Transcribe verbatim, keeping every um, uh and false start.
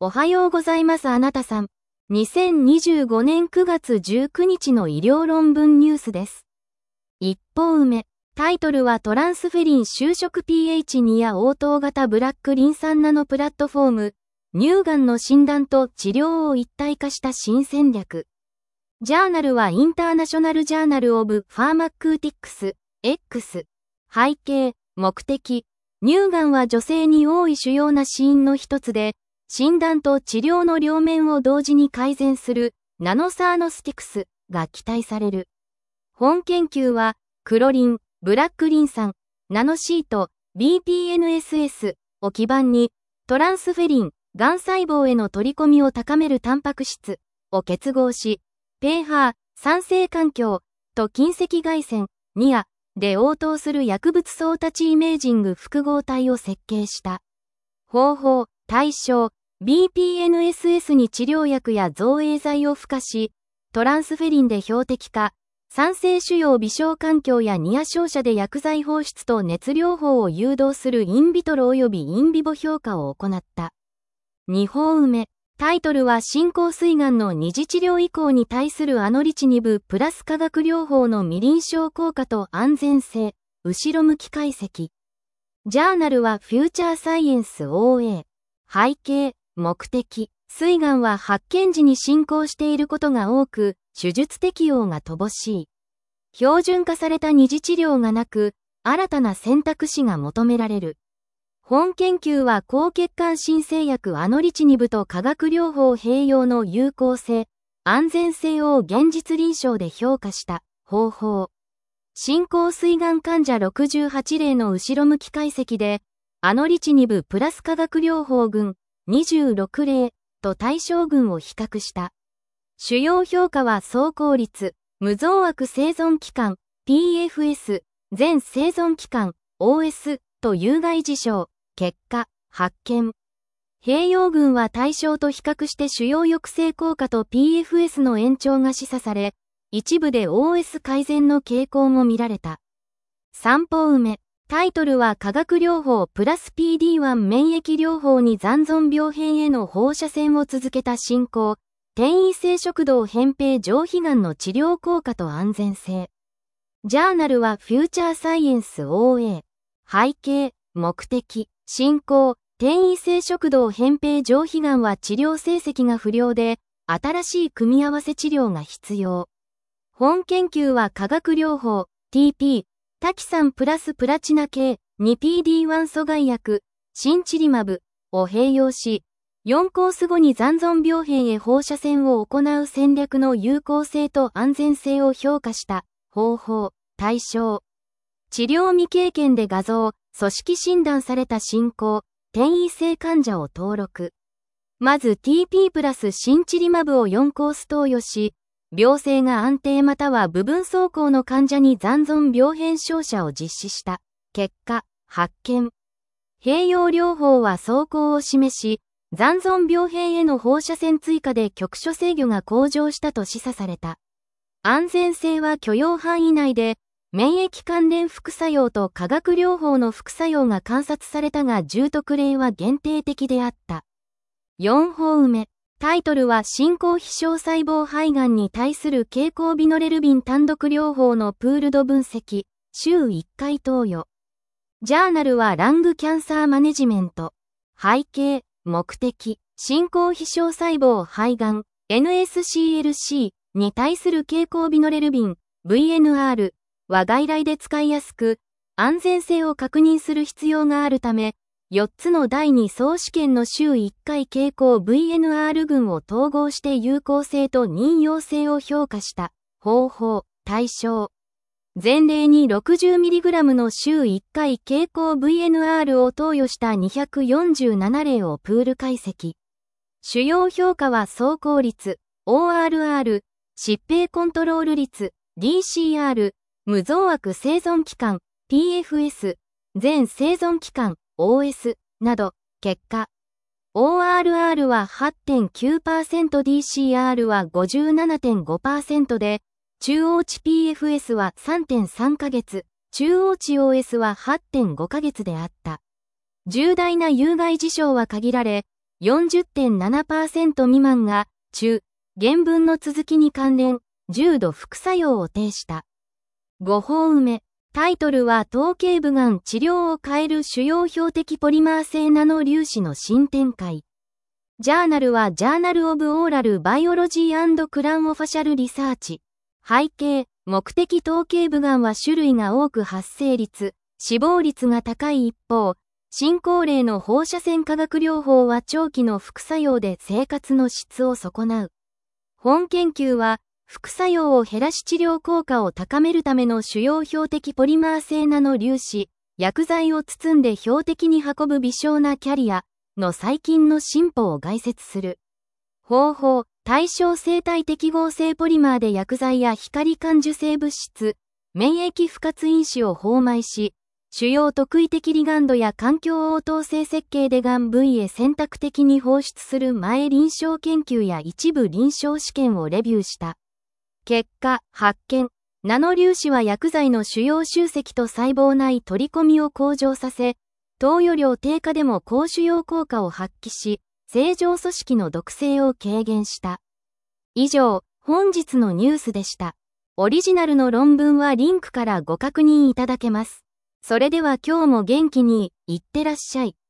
おはようございますあなたさん。にせんにじゅうごねんくがつじゅうくにちの医療論文ニュースです。一方目。タイトルはトランスフェリン就職 ピーエイチツー や応答型ブラックリン酸ナノプラットフォーム、乳がんの診断と治療を一体化した新戦略。ジャーナルはインターナショナルジャーナルオブファーマクーティックス X。背景、目的。乳がんは女性に多い主要な死因の一つで、診断と治療の両面を同時に改善するナノサーノスティクスが期待される。本研究は、クロリン、ブラックリン酸、ナノシート、ビーピーエヌエスエス を基盤に、トランスフェリン、がん細胞への取り込みを高めるタンパク質を結合し、ペーハー、酸性環境と近赤外線、ニアで応答する薬物相立ちイメージング複合体を設計した。方法、対象、ビーピーエヌエスエス に治療薬や造影剤を付加し、トランスフェリンで標的化、酸性腫瘍微小環境やニア照射で薬剤放出と熱療法を誘導するインビトロ及びインビボ評価を行った。にほんめ。タイトルは進行膵がんの二次治療以降に対するアノリチニブプラス化学療法の未臨床効果と安全性、後ろ向き解析。ジャーナルはフューチャーサイエンス オーエー。背景、目的。膵がんは発見時に進行していることが多く、手術適用が乏しい。標準化された二次治療がなく、新たな選択肢が求められる。本研究は高血管新生薬アノリチニブと化学療法併用の有効性、安全性を現実臨床で評価した方法。進行膵がん患者ろくじゅうはちれいの後ろ向き解析で、アノリチニブプラス化学療法群にじゅうろくれいと対象群を比較した。主要評価は走行率、無増悪生存期間、ピーエフエス、全生存期間、オーエス と有害事象、結果、発見。併用群は対象と比較して主要抑制効果と ピーエフエス の延長が示唆され、一部で オーエス 改善の傾向も見られた。さんぽうめ。タイトルは化学療法プラス ピーディーワン 免疫療法に残存病変への放射線を続けた進行、転移性食道扁平上皮がんの治療効果と安全性。ジャーナルはフューチャーサイエンス オーエー。背景、目的、進行、転移性食道扁平上皮がんは治療成績が不良で、新しい組み合わせ治療が必要。本研究は化学療法、ティーピー、タキサンプラスプラチナ系 にピーディーワン 阻害薬、シンチリマブを併用し、よんコース後に残存病変へ放射線を行う戦略の有効性と安全性を評価した方法、対象。治療未経験で画像、組織診断された進行、転移性患者を登録。まず ティーピー プラスシンチリマブをよんコース投与し、病性が安定または部分走行の患者に残存病変照射を実施した。結果、発見。併用療法は走行を示し、残存病変への放射線追加で局所制御が向上したと示唆された。安全性は許容範囲内で、免疫関連副作用と化学療法の副作用が観察されたが重篤例は限定的であった。よんほんめ。タイトルは進行非小細胞肺がんに対する経口ビノレルビン単独療法のプールド分析、週いっかい投与。ジャーナルはラングキャンサーマネジメント。背景、目的、進行非小細胞肺がん、エヌエスシーエルシー に対する経口ビノレルビン、ブイエヌアール は外来で使いやすく、安全性を確認する必要があるため、よっつのだいに総試験の週いっかい経口 ブイエヌアール 群を統合して有効性と妊用性を評価した方法、対象。前例に ろくじゅうミリグラム の週いっかい経口 ブイエヌアール を投与したにひゃくよんじゅうななれいをプール解析。主要評価は走行率、オーアールアール、疾病コントロール率、ディーシーアール、無増悪生存期間、ピーエフエス、全生存期間、オーエス など、結果。オーアールアール は はちてんきゅうパーセント、ディーシーアール は ごじゅうななてんごパーセント で、中央値 ピーエフエス は さんてんさんかげつ、中央値 オーエス は はちてんごかげつであった。重大な有害事象は限られ、 よんじゅってんななパーセント 未満が中、原文の続きに関連、重度副作用を呈した。ごほうめ、タイトルは頭頸部がん治療を変える主要標的ポリマー性ナノ粒子の新展開。ジャーナルはジャーナルオブオーラルバイオロジー&クランオファシャルリサーチ。背景、目的頭頸部がんは種類が多く発生率、死亡率が高い一方、進行例の放射線化学療法は長期の副作用で生活の質を損なう。本研究は、副作用を減らし治療効果を高めるための主要標的ポリマー性ナノ粒子、薬剤を包んで標的に運ぶ微小なキャリアの最近の進歩を概説する。方法、対象生体適合性ポリマーで薬剤や光感受性物質、免疫不活因子を包埋し、主要特異的リガンドや環境応答性設計でがん部位へ選択的に放出する前臨床研究や一部臨床試験をレビューした。結果、発見。ナノ粒子は薬剤の主要集積と細胞内取り込みを向上させ、投与量低下でも高腫瘍効果を発揮し、正常組織の毒性を軽減した。以上、本日のニュースでした。オリジナルの論文はリンクからご確認いただけます。それでは今日も元気に、いってらっしゃい。